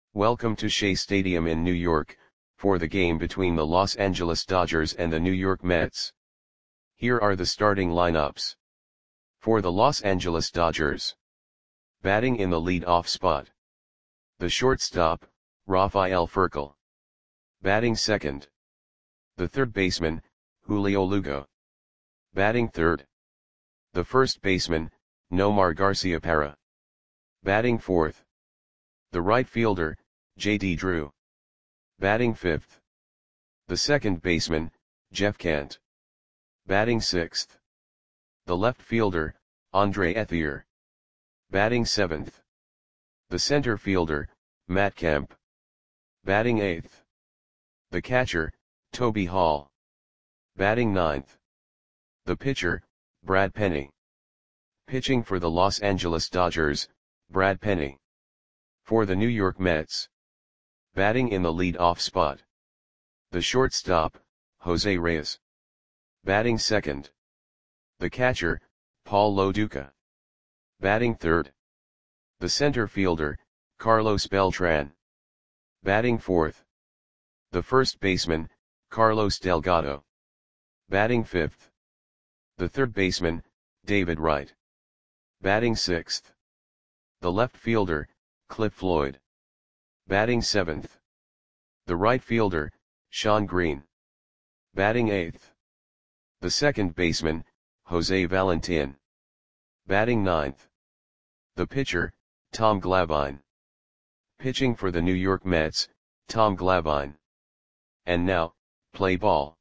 Welcome to Shea Stadium in New York, for the game between the Los Angeles Dodgers and the New York Mets. Here are the starting lineups. For the Los Angeles Dodgers. Batting in the lead-off spot. The shortstop, Rafael Furcal. Batting second. The third baseman, Julio Lugo. Batting third. The first baseman, Nomar Garciaparra. Batting fourth. The right fielder, J.D. Drew. Batting fifth. The second baseman, Jeff Kent. Batting sixth. The left fielder, Andre Ethier. Batting seventh. The center fielder, Matt Kemp. Batting eighth. The catcher, Toby Hall. Batting ninth. The pitcher, Brad Penny. Pitching for the Los Angeles Dodgers, Brad Penny. For the New York Mets. Batting in the lead-off spot. The shortstop, Jose Reyes. Batting second. The catcher, Paul Lo Duca. Batting third. The center fielder, Carlos Beltran. Batting fourth. The first baseman, Carlos Delgado. Batting fifth. The third baseman, David Wright. Batting sixth. The left fielder, Cliff Floyd. Batting seventh. The right fielder, Shawn Green. Batting eighth. The second baseman, Jose Valentin. Batting ninth. The pitcher, Tom Glavine. Pitching for the New York Mets, Tom Glavine. And now, play ball.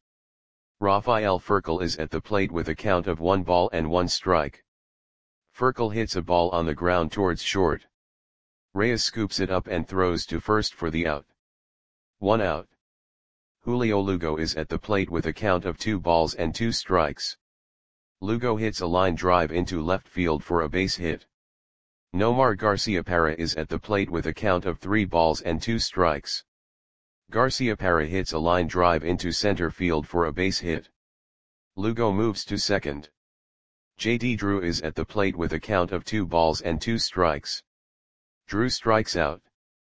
Rafael Furcal is at the plate with a count of 1 ball and 1 strike. Furcal hits a ball on the ground towards short. Reyes scoops it up and throws to first for the out. 1 out. Julio Lugo is at the plate with a count of 2 balls and 2 strikes. Lugo hits a line drive into left field for a base hit. Nomar Garciaparra is at the plate with a count of 3 balls and 2 strikes. Garciaparra hits a line drive into center field for a base hit. Lugo moves to second. J.D. Drew is at the plate with a count of 2 balls and 2 strikes. Drew strikes out.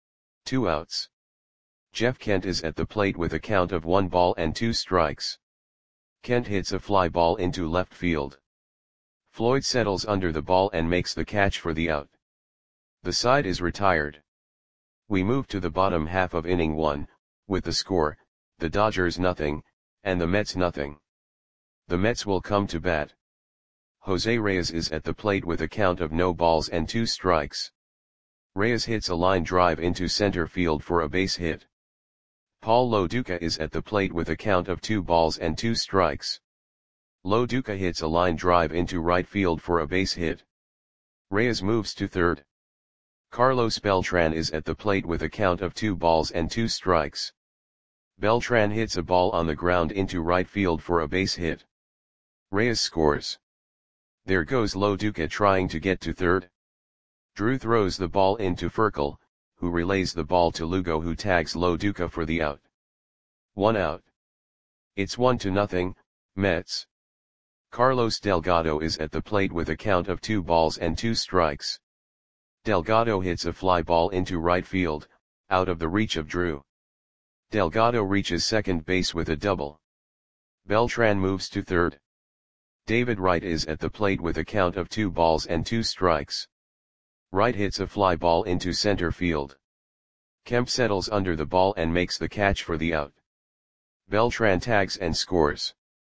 2 outs. Jeff Kent is at the plate with a count of 1 ball and 2 strikes. Kent hits a fly ball into left field. Floyd settles under the ball and makes the catch for the out. The side is retired. We move to the bottom half of inning 1, with the score, the Dodgers nothing, and the Mets nothing. The Mets will come to bat. Jose Reyes is at the plate with a count of no balls and 2 strikes. Reyes hits a line drive into center field for a base hit. Paul Lo Duca is at the plate with a count of 2 balls and 2 strikes. Lo Duca hits a line drive into right field for a base hit. Reyes moves to third. Carlos Beltran is at the plate with a count of 2 balls and 2 strikes. Beltran hits a ball on the ground into right field for a base hit. Reyes scores. There goes Lo Duca trying to get to third. Drew throws the ball into Furcal, who relays the ball to Lugo, who tags Lo Duca for the out. 1 out. It's 1-0, Mets. Carlos Delgado is at the plate with a count of 2 balls and 2 strikes. Delgado hits a fly ball into right field, out of the reach of Drew. Delgado reaches second base with a double. Beltran moves to third. David Wright is at the plate with a count of 2 balls and 2 strikes. Wright hits a fly ball into center field. Kemp settles under the ball and makes the catch for the out. Beltran tags and scores.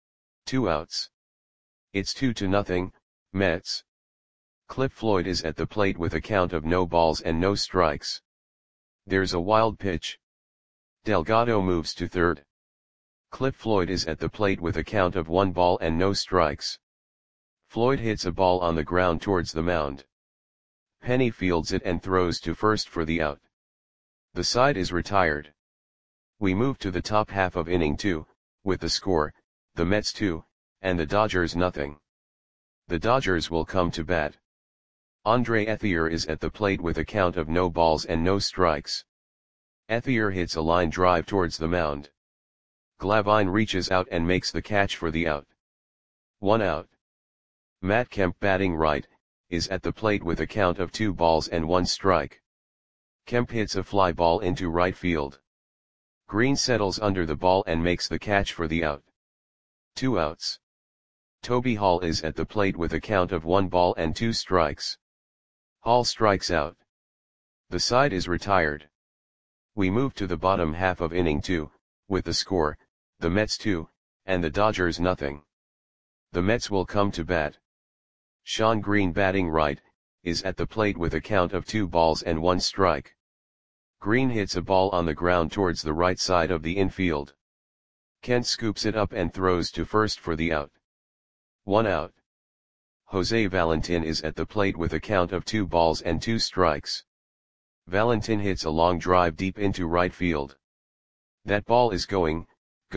2 outs. It's 2-0, Mets. Cliff Floyd is at the plate with a count of no balls and no strikes. There's a wild pitch. Delgado moves to third. Cliff Floyd is at the plate with a count of 1 ball and no strikes. Floyd hits a ball on the ground towards the mound. Penny fields it and throws to first for the out. The side is retired. We move to the top half of inning 2, with the score, the Mets 2, and the Dodgers nothing. The Dodgers will come to bat. Andre Ethier is at the plate with a count of no balls and no strikes. Ethier hits a line drive towards the mound. Glavine reaches out and makes the catch for the out. 1 out. Matt Kemp, batting right, is at the plate with a count of 2 balls and 1 strike. Kemp hits a fly ball into right field. Green settles under the ball and makes the catch for the out. 2 outs. Toby Hall is at the plate with a count of 1 ball and 2 strikes. Hall strikes out. The side is retired. We move to the bottom half of inning 2, with the score, the Mets 2, and the Dodgers nothing. The Mets will come to bat. Shawn Green, batting right, is at the plate with a count of 2 balls and 1 strike. Green hits a ball on the ground towards the right side of the infield. Kent scoops it up and throws to first for the out. 1 out. Jose Valentin is at the plate with a count of 2 balls and 2 strikes. Valentin hits a long drive deep into right field. That ball is gone.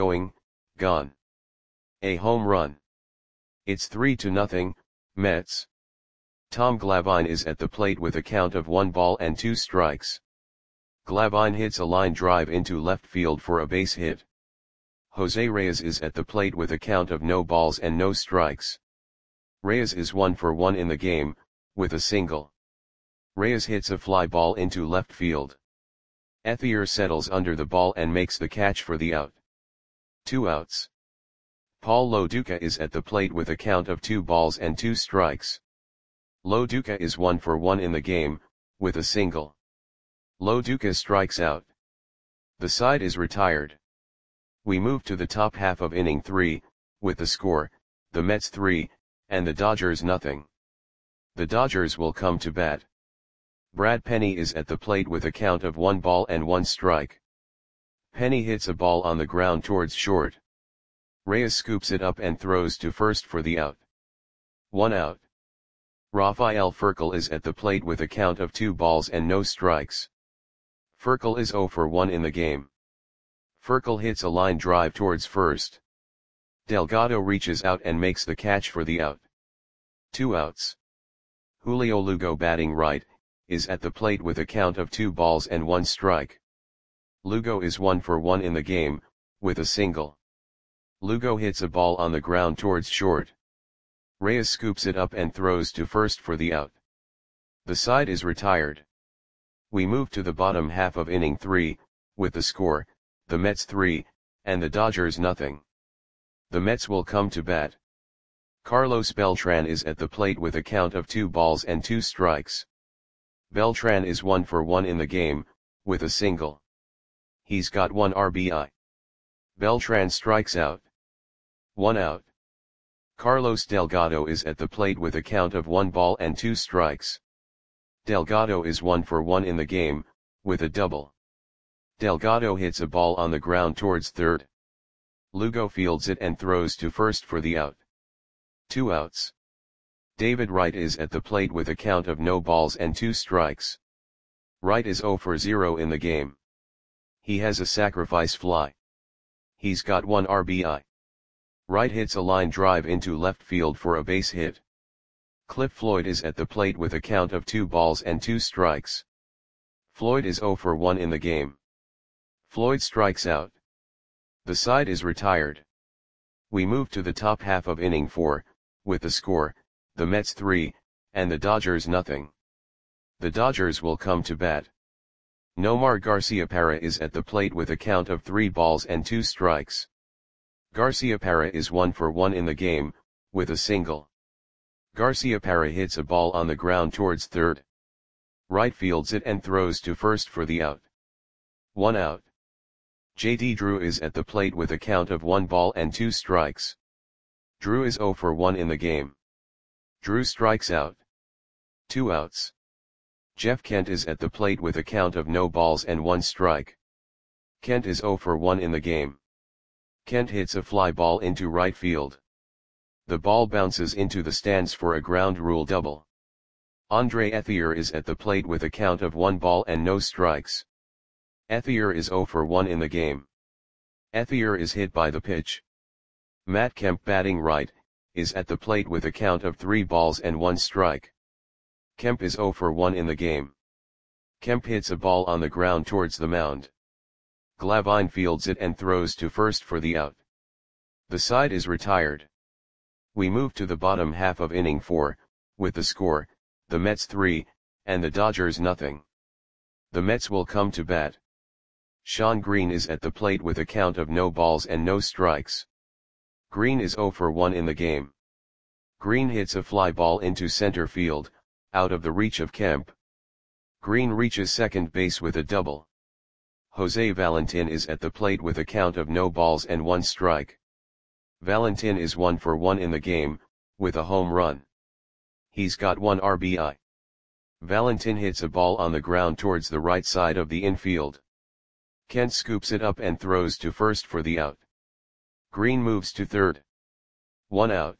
A home run. It's 3-0, Mets. Tom Glavine is at the plate with a count of 1 ball and 2 strikes. Glavine hits a line drive into left field for a base hit. Jose Reyes is at the plate with a count of no balls and no strikes. Reyes is 1 for 1 in the game, with a single. Reyes hits a fly ball into left field. Ethier settles under the ball and makes the catch for the out. 2 outs. Paul Lo Duca is at the plate with a count of 2 balls and 2 strikes. Lo Duca is 1 for 1 in the game, with a single. Lo Duca strikes out. The side is retired. We move to the top half of inning 3, with the score, the Mets 3, and the Dodgers nothing. The Dodgers will come to bat. Brad Penny is at the plate with a count of 1 ball and 1 strike. Penny hits a ball on the ground towards short. Reyes scoops it up and throws to first for the out. 1 out. Rafael Furcal is at the plate with a count of 2 balls and no strikes. Furcal is 0 for 1 in the game. Furcal hits a line drive towards first. Delgado reaches out and makes the catch for the out. 2 outs. Julio Lugo, batting right, is at the plate with a count of 2 balls and 1 strike. Lugo is 1 for 1 in the game, with a single. Lugo hits a ball on the ground towards short. Reyes scoops it up and throws to first for the out. The side is retired. We move to the bottom half of inning 3, with the score, the Mets 3, and the Dodgers nothing. The Mets will come to bat. Carlos Beltran is at the plate with a count of 2 balls and 2 strikes. Beltran is 1 for 1 in the game, with a single. He's got 1 RBI. Beltran strikes out. 1 out. Carlos Delgado is at the plate with a count of 1 ball and 2 strikes. Delgado is 1 for 1 in the game, with a double. Delgado hits a ball on the ground towards third. Lugo fields it and throws to first for the out. 2 outs. David Wright is at the plate with a count of no balls and 2 strikes. Wright is 0 for 0 in the game. He has a sacrifice fly. He's got 1 RBI. Wright hits a line drive into left field for a base hit. Cliff Floyd is at the plate with a count of 2 balls and 2 strikes. Floyd is 0 for 1 in the game. Floyd strikes out. The side is retired. We move to the top half of inning 4, with the score, the Mets 3, and the Dodgers nothing. The Dodgers will come to bat. Nomar Garciaparra is at the plate with a count of 3 balls and 2 strikes. Garciaparra is 1 for 1 in the game, with a single. Garciaparra hits a ball on the ground towards third. Wright fields it and throws to first for the out. 1 out. J.D. Drew is at the plate with a count of 1 ball and 2 strikes. Drew is 0 for 1 in the game. Drew strikes out. 2 outs. Jeff Kent is at the plate with a count of no balls and 1 strike. Kent is 0 for 1 in the game. Kent hits a fly ball into right field. The ball bounces into the stands for a ground rule double. Andre Ethier is at the plate with a count of 1 ball and no strikes. Ethier is 0 for 1 in the game. Ethier is hit by the pitch. Matt Kemp, batting right, is at the plate with a count of 3 balls and 1 strike. Kemp is 0 for 1 in the game. Kemp hits a ball on the ground towards the mound. Glavine fields it and throws to first for the out. The side is retired. We move to the bottom half of inning 4, with the score, the Mets 3, and the Dodgers nothing. The Mets will come to bat. Shawn Green is at the plate with a count of no balls and no strikes. Green is 0 for 1 in the game. Green hits a fly ball into center field, out of the reach of Kemp. Green reaches second base with a double. Jose Valentin is at the plate with a count of no balls and 1 strike. Valentin is 1 for 1 in the game, with a home run. He's got 1 RBI. Valentin hits a ball on the ground towards the right side of the infield. Kent scoops it up and throws to first for the out. Green moves to third. 1 out.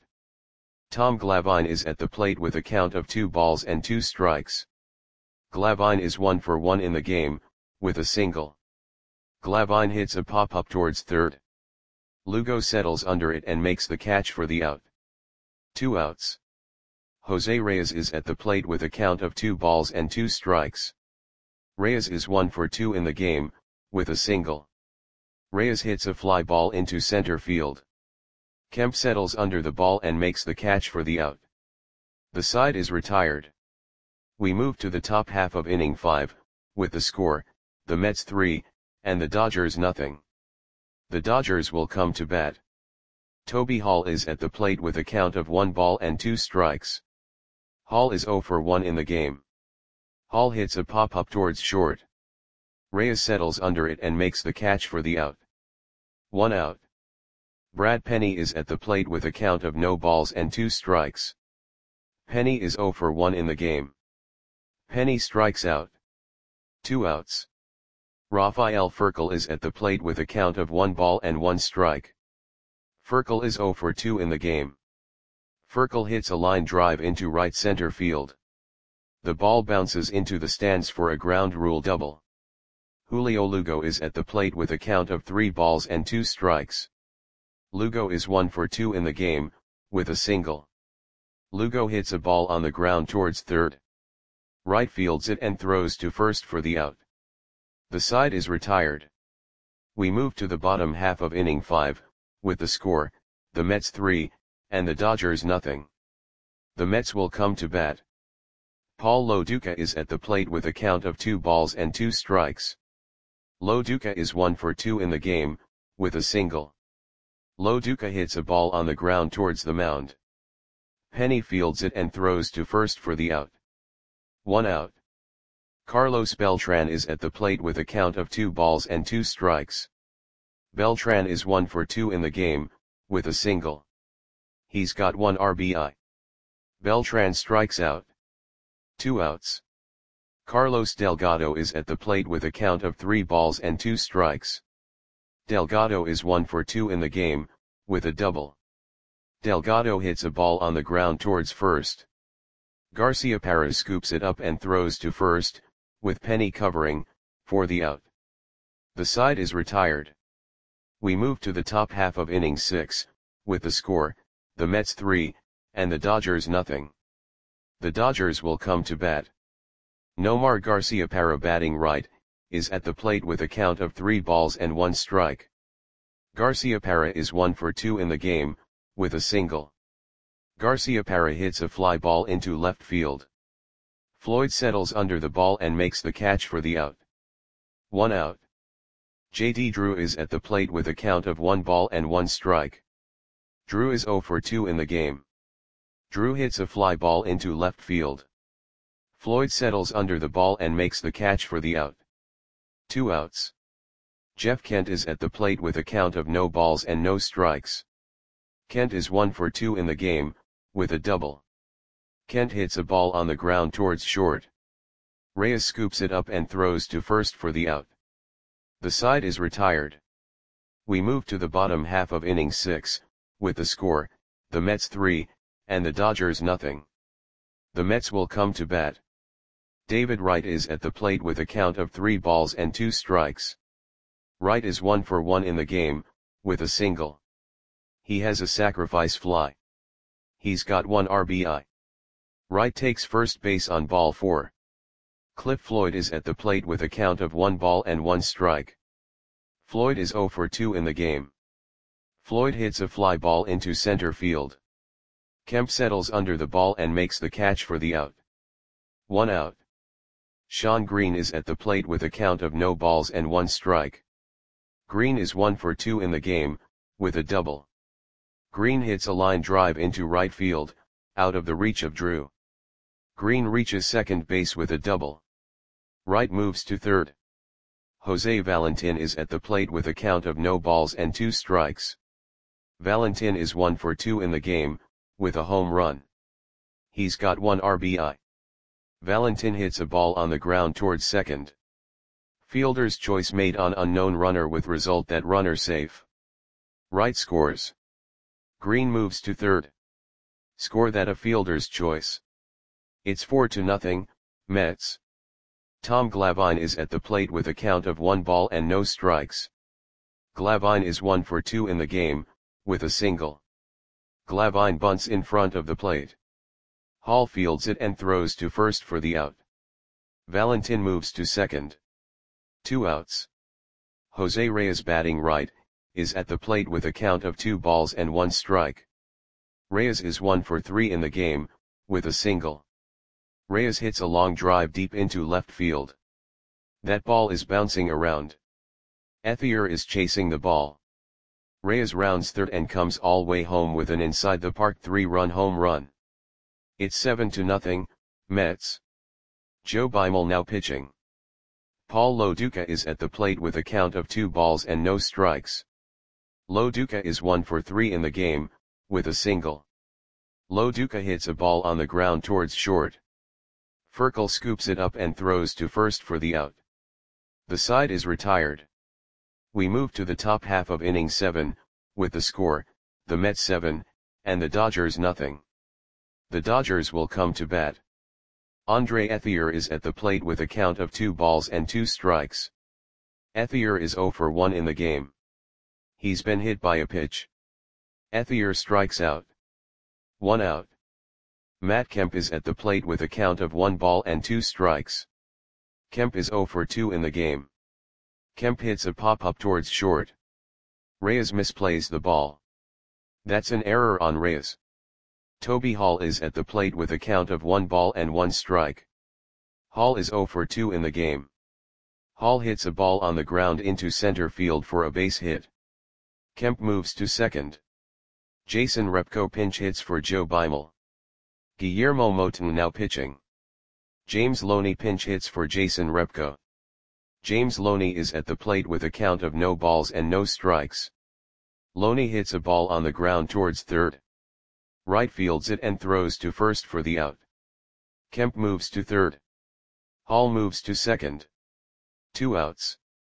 Tom Glavine is at the plate with a count of 2 balls and 2 strikes. Glavine is 1 for 1 in the game, with a single. Glavine hits a pop-up towards third. Lugo settles under it and makes the catch for the out. 2 outs. Jose Reyes is at the plate with a count of 2 balls and 2 strikes. Reyes is 1 for 2 in the game, with a single. Reyes hits a fly ball into center field. Kemp settles under the ball and makes the catch for the out. The side is retired. We move to the top half of inning 5, with the score, the Mets 3, and the Dodgers nothing. The Dodgers will come to bat. Toby Hall is at the plate with a count of 1 ball and 2 strikes. Hall is 0 for 1 in the game. Hall hits a pop-up towards short. Reyes settles under it and makes the catch for the out. 1 out. Brad Penny is at the plate with a count of no balls and 2 strikes. Penny is 0 for 1 in the game. Penny strikes out. 2 outs. Rafael Furcal is at the plate with a count of 1 ball and 1 strike. Furcal is 0 for 2 in the game. Furcal hits a line drive into right center field. The ball bounces into the stands for a ground rule double. Julio Lugo is at the plate with a count of 3 balls and 2 strikes. Lugo is 1 for 2 in the game, with a single. Lugo hits a ball on the ground towards third. Right fields it and throws to first for the out. The side is retired. We move to the bottom half of inning 5, with the score, the Mets 3, and the Dodgers nothing. The Mets will come to bat. Paul Lo Duca is at the plate with a count of 2 balls and 2 strikes. Lo Duca is 1 for 2 in the game, with a single. Lo Duca hits a ball on the ground towards the mound. Penny fields it and throws to first for the out. 1 out. Carlos Beltran is at the plate with a count of 2 balls and 2 strikes. Beltran is 1 for 2 in the game, with a single. He's got 1 RBI. Beltran strikes out. 2 outs. Carlos Delgado is at the plate with a count of 3 balls and 2 strikes. Delgado is 1 for 2 in the game, with a double. Delgado hits a ball on the ground towards first. Garciaparra scoops it up and throws to first, with Penny covering, for the out. The side is retired. We move to the top half of inning 6, with the score, the Mets 3, and the Dodgers nothing. The Dodgers will come to bat. Nomar Garciaparra, batting right, is at the plate with a count of 3 balls and 1 strike. Garciaparra is 1 for 2 in the game, with a single. Garciaparra hits a fly ball into left field. Floyd settles under the ball and makes the catch for the out. 1 out. J.D. Drew is at the plate with a count of 1 ball and 1 strike. Drew is 0 for 2 in the game. Drew hits a fly ball into left field. Floyd settles under the ball and makes the catch for the out. 2 outs. Jeff Kent is at the plate with a count of no balls and no strikes. Kent is 1 for 2 in the game, with a double. Kent hits a ball on the ground towards short. Reyes scoops it up and throws to first for the out. The side is retired. We move to the bottom half of inning 6, with the score, the Mets 3, and the Dodgers nothing. The Mets will come to bat. David Wright is at the plate with a count of 3 balls and 2 strikes. Wright is 1 for 1 in the game, with a single. He has a sacrifice fly. He's got 1 RBI. Wright takes first base on ball 4. Cliff Floyd is at the plate with a count of 1 ball and 1 strike. Floyd is 0 for 2 in the game. Floyd hits a fly ball into center field. Kemp settles under the ball and makes the catch for the out. 1 out. Shawn Green is at the plate with a count of no balls and 1 strike. Green is 1 for 2 in the game, with a double. Green hits a line drive into right field, out of the reach of Drew. Green reaches second base with a double. Wright moves to third. Jose Valentin is at the plate with a count of no balls and 2 strikes. Valentin is 1 for 2 in the game, with a home run. He's got 1 RBI. Valentin hits a ball on the ground towards second. Fielder's choice made on unknown runner with result that runner safe. Wright scores. Green moves to third. Score that a fielder's choice. It's 4-0, Mets. Tom Glavine is at the plate with a count of 1 ball and no strikes. Glavine is 1 for 2 in the game, with a single. Glavine bunts in front of the plate. Hall fields it and throws to first for the out. Valentin moves to second. 2 outs. Jose Reyes, batting right, is at the plate with a count of 2 balls and 1 strike. Reyes is 1 for 3 in the game, with a single. Reyes hits a long drive deep into left field. That ball is bouncing around. Ethier is chasing the ball. Reyes rounds third and comes all way home with an inside the park 3-run home run. It's 7-0, Mets. Joe Beimel now pitching. Paul Lo Duca is at the plate with a count of 2 balls and no strikes. Lo Duca is 1 for 3 in the game, with a single. Lo Duca hits a ball on the ground towards short. Furkel scoops it up and throws to first for the out. The side is retired. We move to the top half of inning 7, with the score, the Mets 7, and the Dodgers nothing. The Dodgers will come to bat. Andre Ethier is at the plate with a count of 2 balls and 2 strikes. Ethier is 0 for 1 in the game. He's been hit by a pitch. Ethier strikes out. 1 out. Matt Kemp is at the plate with a count of 1 ball and 2 strikes. Kemp is 0 for 2 in the game. Kemp hits a pop-up towards short. Reyes misplays the ball. That's an error on Reyes. Toby Hall is at the plate with a count of 1 ball and 1 strike. Hall is 0 for 2 in the game. Hall hits a ball on the ground into center field for a base hit. Kemp moves to second. Jason Repko pinch hits for Joe Beimel. Guillermo Moton now pitching. James Loney pinch hits for Jason Repko. James Loney is at the plate with a count of no balls and no strikes. Loney hits a ball on the ground towards third. Wright fields it and throws to first for the out. Kemp moves to third. Hall moves to second. 2 outs.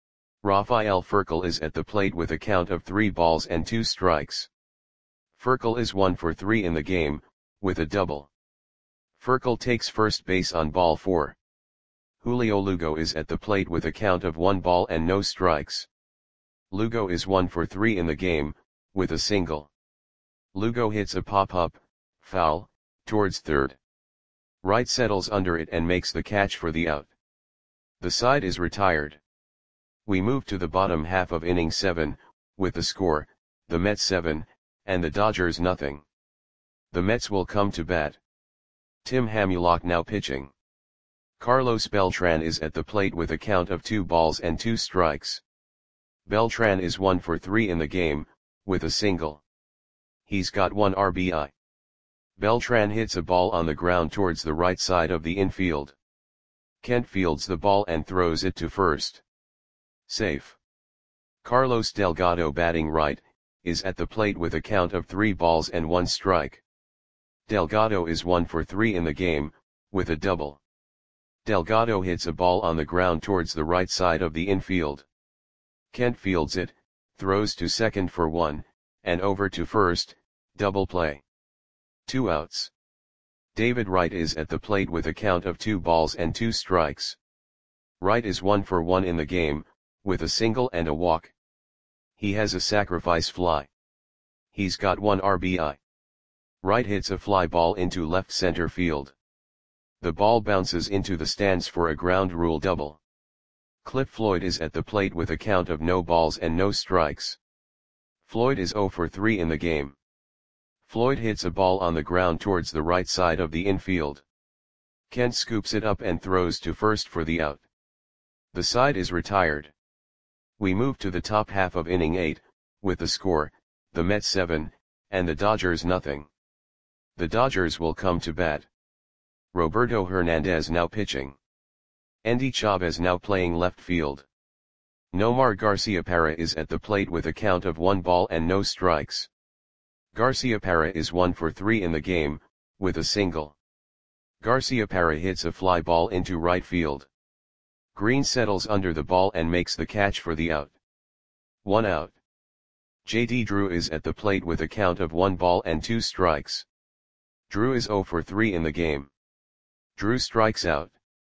Rafael Furkel is at the plate with a count of 3 balls and 2 strikes. Furkel is 1 for 3 in the game, with a double. Furkel takes first base on ball 4. Julio Lugo is at the plate with a count of 1 ball and no strikes. Lugo is 1 for 3 in the game, with a single. Lugo hits a pop-up, foul, towards third. Wright settles under it and makes the catch for the out. The side is retired. We move to the bottom half of inning 7, with the score, the Mets 7, and the Dodgers nothing. The Mets will come to bat. Tim Hamulak now pitching. Carlos Beltran is at the plate with a count of 2 balls and 2 strikes. Beltran is 1 for 3 in the game, with a single. He's got 1 RBI. Beltran hits a ball on the ground towards the right side of the infield. Kent fields the ball and throws it to first. Safe. Carlos Delgado, batting right, is at the plate with a count of 3 balls and 1 strike. Delgado is 1 for 3 in the game, with a double. Delgado hits a ball on the ground towards the right side of the infield. Kent fields it, throws to second for 1, and over to first, double play. 2 outs. David Wright is at the plate with a count of 2 balls and 2 strikes. Wright is 1 for 1 in the game, with a single and a walk. He has a sacrifice fly. He's got 1 RBI. Wright hits a fly ball into left center field. The ball bounces into the stands for a ground rule double. Cliff Floyd is at the plate with a count of no balls and no strikes. Floyd is 0 for 3 in the game. Floyd hits a ball on the ground towards the right side of the infield. Kent scoops it up and throws to first for the out. The side is retired. We move to the top half of inning 8, with the score, the Mets 7, and the Dodgers nothing. The Dodgers will come to bat. Roberto Hernandez now pitching. Endy Chavez now playing left field. Nomar Garciaparra is at the plate with a count of 1 ball and no strikes. Garciaparra is 1 for 3 in the game, with a single. Garciaparra hits a fly ball into right field. Green settles under the ball and makes the catch for the out. 1 out. J.D. Drew is at the plate with a count of 1 ball and 2 strikes. Drew is 0 for 3 in the game. Drew strikes out.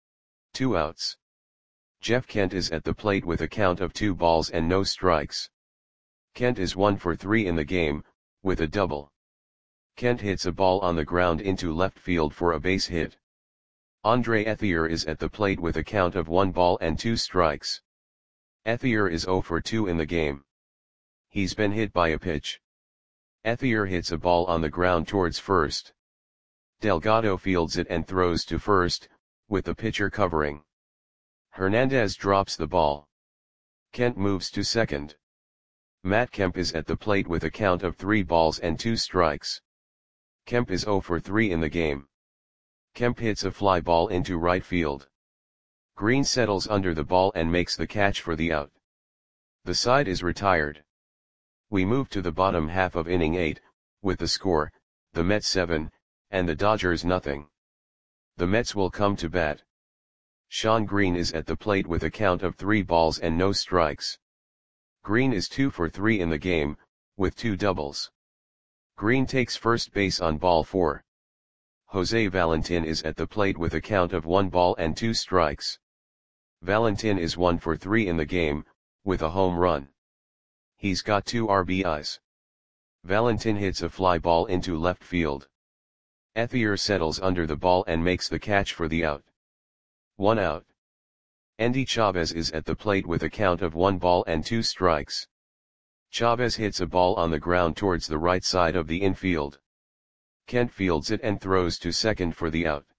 2 outs. Jeff Kent is at the plate with a count of 2 balls and no strikes. Kent is 1 for 3 in the game, with a double. Kent hits a ball on the ground into left field for a base hit. Andre Ethier is at the plate with a count of 1 ball and 2 strikes. Ethier is 0 for 2 in the game. He's been hit by a pitch. Ethier hits a ball on the ground towards first. Delgado fields it and throws to first, with the pitcher covering. Hernandez drops the ball. Kent moves to second. Matt Kemp is at the plate with a count of 3 balls and 2 strikes. Kemp is 0 for 3 in the game. Kemp hits a fly ball into right field. Green settles under the ball and makes the catch for the out. The side is retired. We move to the bottom half of inning 8, with the score, the Mets 7, and the Dodgers nothing. The Mets will come to bat. Shawn Green is at the plate with a count of 3 balls and no strikes. Green is 2 for 3 in the game, with 2 doubles. Green takes first base on ball 4. Jose Valentin is at the plate with a count of 1 ball and 2 strikes. Valentin is 1 for 3 in the game, with a home run. He's got 2 RBIs. Valentin hits a fly ball into left field. Ethier settles under the ball and makes the catch for the out. 1 out. Endy Chavez is at the plate with a count of 1 ball and 2 strikes. Chavez hits a ball on the ground towards the right side of the infield. Kent fields it and throws to second for the out.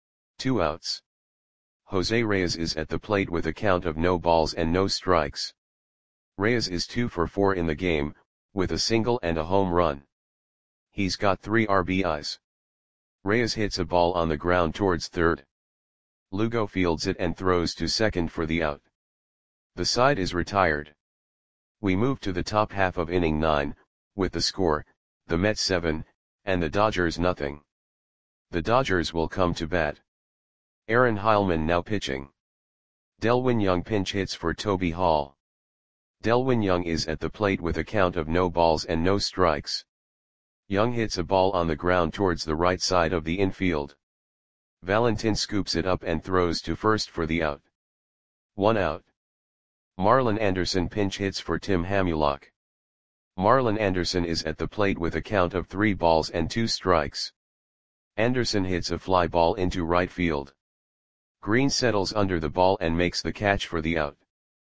2 outs. Jose Reyes is at the plate with a count of no balls and no strikes. Reyes is 2 for 4 in the game, with a single and a home run. He's got 3 RBIs. Reyes hits a ball on the ground towards third. Lugo fields it and throws to second for the out. The side is retired. We move to the top half of inning 9, with the score, the Mets 7, and the Dodgers nothing. The Dodgers will come to bat. Aaron Heilman now pitching. Delwin Young pinch hits for Toby Hall. Delwin Young is at the plate with a count of no balls and no strikes. Young hits a ball on the ground towards the right side of the infield. Valentin scoops it up and throws to first for the out. 1 out. Marlon Anderson pinch hits for Tim Hamulak. Marlon Anderson is at the plate with a count of 3 balls and 2 strikes. Anderson hits a fly ball into right field. Green settles under the ball and makes the catch for the out.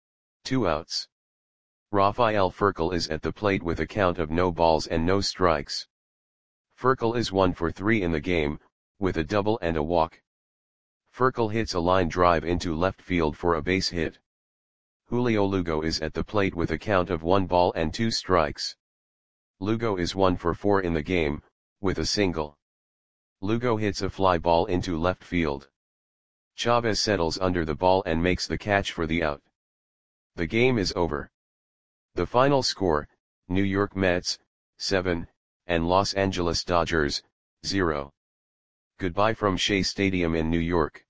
2 outs. Rafael Furcal is at the plate with a count of no balls and no strikes. Furcal is 1 for 3 in the game, with a double and a walk. Furcal hits a line drive into left field for a base hit. Julio Lugo is at the plate with a count of 1 ball and 2 strikes. Lugo is 1 for 4 in the game, with a single. Lugo hits a fly ball into left field. Chavez settles under the ball and makes the catch for the out. The game is over. The final score, New York Mets, 7, and Los Angeles Dodgers, 0. Goodbye from Shea Stadium in New York.